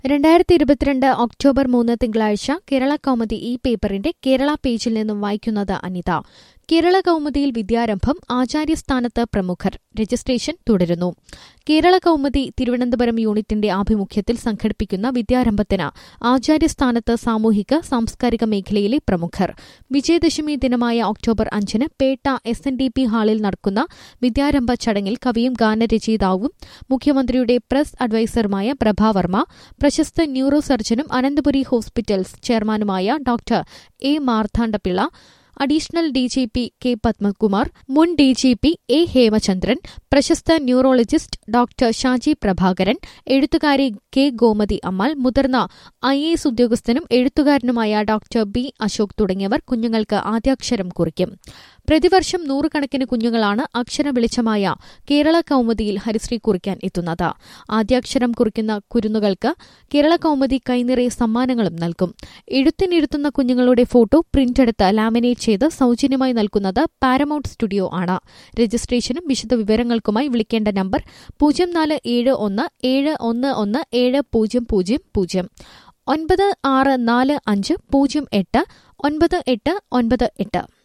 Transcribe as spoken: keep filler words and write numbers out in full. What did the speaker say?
രണ്ടായിരത്തി ഇരുപത്തിരണ്ട് ഒക്ടോബർ മൂന്ന് തിങ്കളാഴ്ച കേരള കൗമുദി ഈ പേപ്പറിന്റെ കേരള പേജിൽ നിന്നും വായിക്കുന്നത് അനിത. കേരള കൗമുദിയിൽ വിദ്യാരംഭം ആചാര്യസ്ഥാനത്ത് പ്രമുഖർ. രജിസ്ട്രേഷൻ തുടരുന്നു. കേരള കൗമുദി തിരുവനന്തപുരം യൂണിറ്റിന്റെ ആഭിമുഖ്യത്തിൽ സംഘടിപ്പിക്കുന്ന വിദ്യാരംഭത്തിന് ആചാര്യസ്ഥാനത്ത് സാമൂഹിക സാംസ്കാരിക മേഖലയിലെ പ്രമുഖർ. വിജയദശമി ദിനമായ ഒക്ടോബർ അഞ്ചിന് Petta S N D P ഹാളിൽ നടക്കുന്ന വിദ്യാരംഭ ചടങ്ങിൽ കവിയും ഗാനരചയിതാവും മുഖ്യമന്ത്രിയുടെ പ്രസ് അഡ്വൈസറുമായ പ്രഭാവർമ്മ, പ്രശസ്ത ന്യൂറോ സർജനും അനന്തപുരി ഹോസ്പിറ്റൽസ് ചെയർമാനുമായ doctor A Marthandapillai, additional DGP K Padmakumar, മുൻ ഡിജിപി എ ഹേമചന്ദ്രൻ, പ്രശസ്ത ന്യൂറോളജിസ്റ്റ് ഡോക്ടർ ഷാജി പ്രഭാകരൻ, എഴുത്തുകാരി കെ ഗോമതി അമ്മാൾ, മുതിർന്ന ഐ എ എസ് ഉദ്യോഗസ്ഥനും എഴുത്തുകാരനുമായ ഡോക്ടർ ബി അശോക് തുടങ്ങിയവർ കുഞ്ഞുങ്ങൾക്ക് ആദ്യാക്ഷരം കുറിക്കും. പ്രതിവർഷം നൂറുകണക്കിന് കുഞ്ഞുങ്ങളാണ് അക്ഷര വെളിച്ചമായ കേരള കൗമുദിയിൽ ഹരിശ്രീ കുറിക്കാൻ എത്തുന്നത്. ആദ്യാക്ഷരം കുറിക്കുന്ന കുരുന്നുകൾക്ക് കേരള കൗമുദി കൈനിറയ സമ്മാനങ്ങളും നൽകും. എഴുത്തിനിരുത്തുന്ന കുഞ്ഞുങ്ങളുടെ ഫോട്ടോ പ്രിന്റെടുത്ത് ലാമിനേറ്റ് ചെയ്ത് സൌജന്യമായി നൽകുന്നത് പാരമൌണ്ട് സ്റ്റുഡിയോ ആണ്. രജിസ്ട്രേഷനും വിശദ വിവരങ്ങൾക്കുമായി വിളിക്കേണ്ട നമ്പർ പൂജ്യം നാല് ഏഴ് ഒന്ന് ഏഴ് ഒന്ന് ഒന്ന് ഏഴ് പൂജ്യം പൂജ്യം പൂജ്യം ഒൻപത് ആറ് നാല് അഞ്ച് പൂജ്യം എട്ട് ഒൻപത് എട്ട് ഒൻപത് എട്ട്.